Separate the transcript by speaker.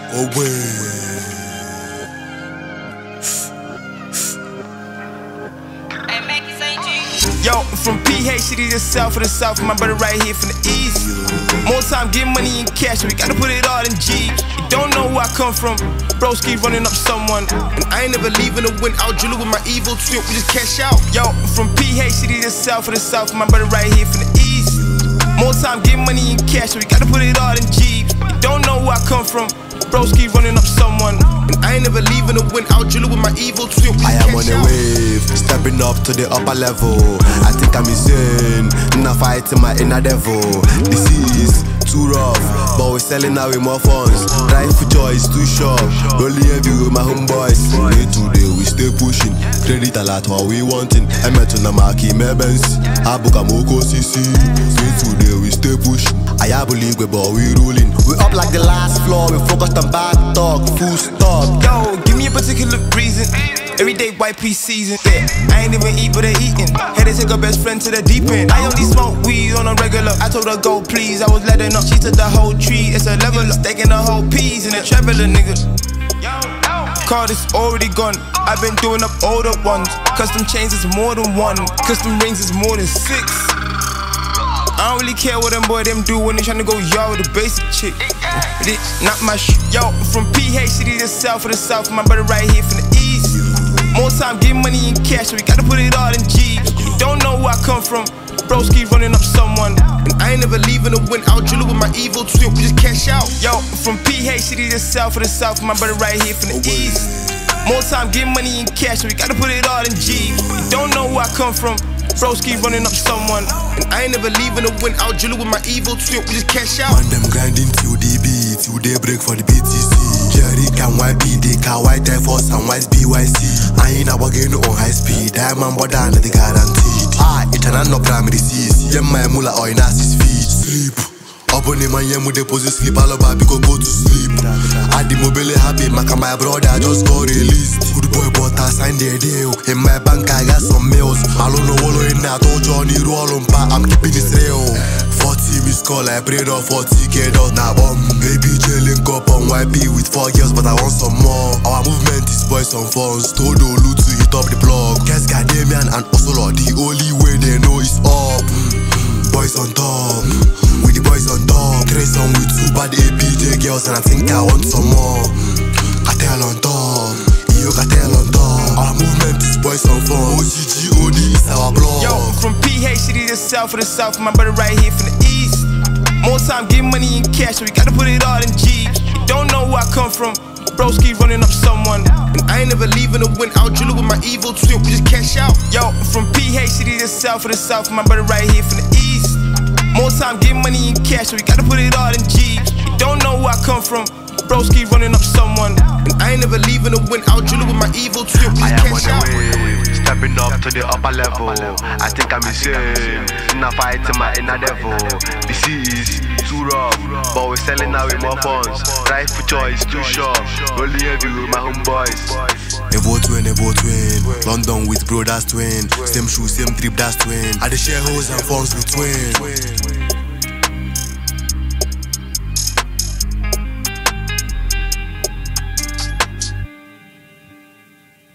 Speaker 1: Yo, I'm from PH, city to south of the south, my brother right here from the east. More time, get money in cash, we gotta put it all in G. You don't know where I come from, broski running up someone. And I ain't never leaving to win out, Julu with my evil twin, we just cash out. Yo, I'm from PH, city to south of the south, my brother right here from the east. More time, get money in cash, we gotta put it all in G. You don't know where I come from, broski running up someone. And I ain't never leaving to win out, Julu with my evil twin, we just
Speaker 2: I am on a wave, stepping up to the upper level. I think I'm insane, not fighting my inner devil. This is too rough, but we're selling out with more funds. Drive for joy is too short, only heavy with my homeboys. Day to day we stay pushing, credit a lot what we wanting. I met on the marquee, me Benz, I book a Moko CC. Day to day we stay pushing, I believe we but we ruling. We up like the last floor, we focused on back talk, full stop.
Speaker 1: Yo, give me a particular reason. Everyday white pea season, yeah. I ain't even eat, but they eating. Had to take her best friend to the deep end. I only smoke weed on a regular. I told her go please, I was letting up. She took the whole tree, it's a level up. Staking the whole peas in a traveler, nigga. Car is already gone. I've been doing up older ones. Custom chains is more than one. Custom rings is more than 6. I don't really care what them boy them do when they tryna go yard with a basic chick. But it's not my shit. Yo, I'm from PH, city to south of the south, my brother right here from the east. More time, get money in cash, we gotta put it all in G. You don't know where I come from, broski running up someone. And I ain't never leaving to win out, Julu with my evil twin, we just cash out. Yo, I'm from PH, city to south of the south, my brother right here from the east. More time, get money in cash, we gotta put it all in G. You don't know where I come from, broski running up someone. And I ain't never leaving to win out, Julu with my evil twin, we just cash out.
Speaker 2: Man, them grinding till they beat, till they break for the BTC. Jerry can YP, they can white Air Force and white BYC. I ain't about getting on high speed, diamond but down the guaranteed. It's an no primary seas, yeah my mula or in assist feet. Sleep, up on the man, yeah, with deposit sleep, all about because go to sleep. I the mobile happy, my brother just got released. Good boy, but I signed the deal. In my bank, I got some mails. I don't know what in that, told Johnny roll on pa, I'm keeping this real. 40 miss call, I prayed on 40k dot now bomb. Baby link up on YP with 4 girls, but I want some more. Our movement is boys on phones, told Olu to hit up the blog. Guess got Damian and Osolo, the only way they know is up. Boys on top, with the boys on top. Trace on with 2 bad APJ girls, and I think I want some more. Cartel on top, yo cartel on top. Our movement is boys on phones, OGGOD is our blog.
Speaker 1: Yo, I'm from PH, city to south of the south, my brother right here from the east. More time, get money in cash, we gotta put it all in G. You don't know where I come from, broski running up someone. And I ain't never leaving to win out, Julu with my evil twin, we just cash out. Yo, I'm from PH, city to south of the south, my brother right here from the east. More time, get money in cash, we gotta put it all in G. You don't know where I come from, broski running up someone. And I ain't never leaving to win out, Julu with my evil twin, we just cash out.
Speaker 2: I am on the way, stepping up to the upper level. I think I'm insane, not fighting my inner devil. This is too rough, but we're selling out with more funds. Drive for choice, too short, only heavy with my homeboys. Evo twin, London with bro, that's twin. Same shoe, same trip, that's twin. I the share hoes and funds with twin.